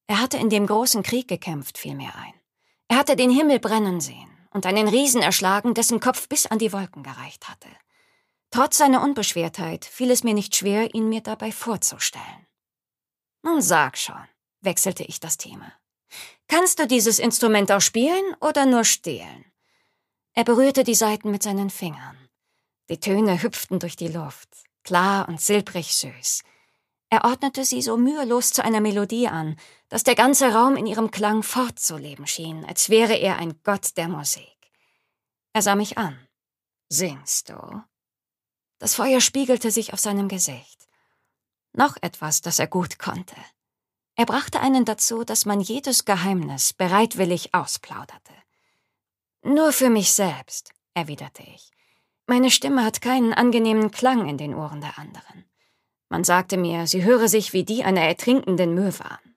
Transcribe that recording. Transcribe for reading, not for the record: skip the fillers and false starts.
Er hatte in dem großen Krieg gekämpft, fiel mir ein. Er hatte den Himmel brennen sehen und einen Riesen erschlagen, dessen Kopf bis an die Wolken gereicht hatte. Trotz seiner Unbeschwertheit fiel es mir nicht schwer, ihn mir dabei vorzustellen. »Nun sag schon«, wechselte ich das Thema. »Kannst du dieses Instrument auch spielen oder nur stehlen?« Er berührte die Saiten mit seinen Fingern. Die Töne hüpften durch die Luft, klar und silbrig süß. Er ordnete sie so mühelos zu einer Melodie an, dass der ganze Raum in ihrem Klang fortzuleben schien, als wäre er ein Gott der Musik. Er sah mich an. »Singst du?« Das Feuer spiegelte sich auf seinem Gesicht. Noch etwas, das er gut konnte. Er brachte einen dazu, dass man jedes Geheimnis bereitwillig ausplauderte. »Nur für mich selbst«, erwiderte ich. »Meine Stimme hat keinen angenehmen Klang in den Ohren der anderen. Man sagte mir, sie höre sich wie die einer ertrinkenden Möwe an.